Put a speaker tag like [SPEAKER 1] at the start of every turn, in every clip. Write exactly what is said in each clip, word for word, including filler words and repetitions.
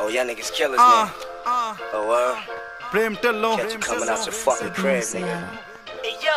[SPEAKER 1] Oh, y'all niggas killers,
[SPEAKER 2] Uh,
[SPEAKER 1] man.
[SPEAKER 2] uh,
[SPEAKER 1] Oh, uh,
[SPEAKER 2] Prem Dhillon
[SPEAKER 1] catch you coming out your fucking crib, nigga.
[SPEAKER 3] Hey yo,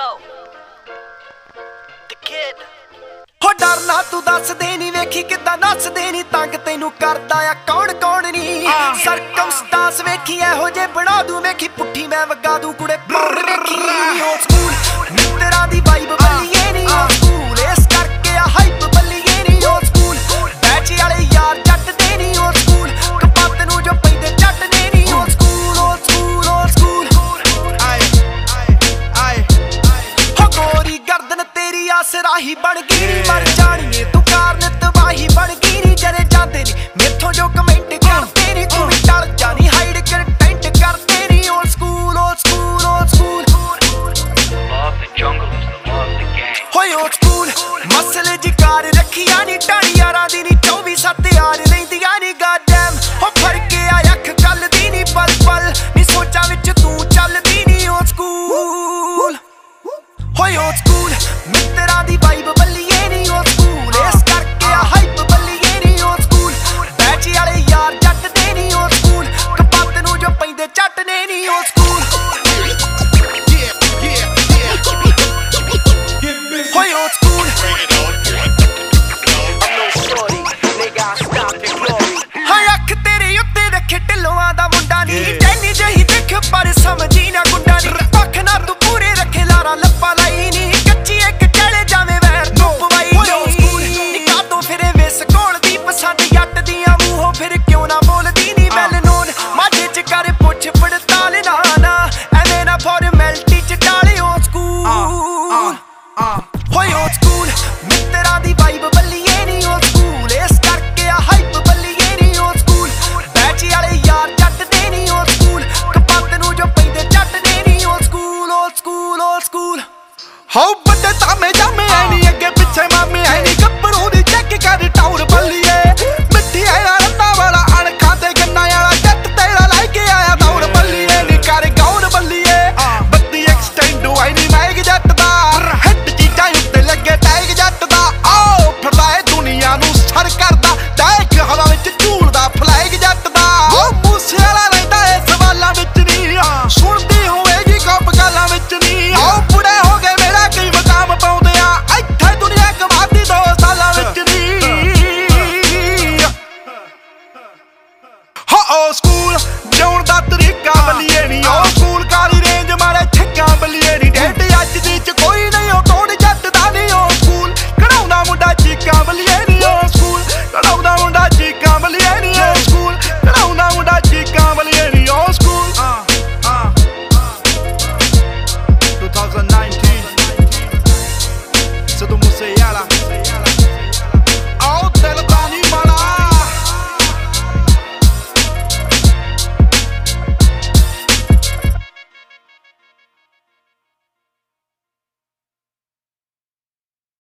[SPEAKER 3] the kid.
[SPEAKER 4] ਹੋ ਡਰਨਾ ਤੂੰ ਦੱਸਦੇ ਨੀ ਵੇਖੀ ਕਿੱਦਾਂ ਨੱਚਦੇ ਨੀ ਤੰਗ ਤੈਨੂੰ ਕਰਦਾ ਆ ਕੌਣ ਕੌਣ ਨੀ ਸਰਕਮਸਟਾਂਸ ਵੇਖੀ ਇਹੋ ਜੇ ਬਣਾ ਦੂੰ ਵੇਖੀ ਪੁੱਠੀ ਮੈਂ ਵਗਾ ਦੂੰ ਕੁੜੇ ਪੌੜ ਵੇਖੀ ਓ ਸਕੂਲ ਮਿੱਤਰਾਂ ਦੀ ਵਾਈਬ ਬੱਲੀਏ ਨੀ ਓ ਸਕੂਲ ਇਸ ਕਰਕੇ ਆ ਹਾਈਪ ਬੱਲੀਏ ਨੀ ਓ ਸਕੂਲ ਬੈਚ ਵਾਲੇ ਯਾਰ ਜੱਟ ਦੇ ਨੀ ਓ ਸਕੂਲ ਕਪੱਤ ਨੂੰ ਜੋ ਪੈਂਦੇ ਜੱਟ ਨੇ ਨੀ ਓ ਸਕੂਲ ਓ ਸਕੂਲ ਓ ਸਕੂਲ
[SPEAKER 2] ਆਏ ਆਏ
[SPEAKER 4] ਹੋ ਗੋਰੀ ਗਰਦਨ ਤੇਰੀ ਆਸਰਾਹੀ ਬਣ ਗਈ ਨੀ ਮਰ ਜਾਣੀਏ ਤੂੰ ਕਾਰਨ ਤਬਾਹੀ ਬਣ ਗਈ ਨੀ ਜਰੇ ਜਾਂਦੇ ਨੀ ਮੇਥੋਂ ਜੋ ਕਮੈਂਟ ਕਰਦੇ ਨੀ ਤੂੰ ਵੀ ਟਲ ਜਾਣੀ ਹਾਈਡ ਕਰ ਟੈਂਟ ਕਰਦੇ ਨੀ ਓ ਸਕੂਲ ਓ ਸਕੂਲ ਓ ਸਕੂਲ ਹੋਏ ਓ ਸਕੂਲ ਮਸਲੇ ਜਿਕਾਰ ਰੱਖੀਆਂ ਨੀ ਟਾਣੀ ਯਾਰਾਂ ਦੀ ਨੀ ਚੌਵੀ ਸੱਤ ਯਾਰ ਲੈਂਦੀਆਂ ਨੀ ਗਾਡੈਮ ਹੋ ਫਰਕ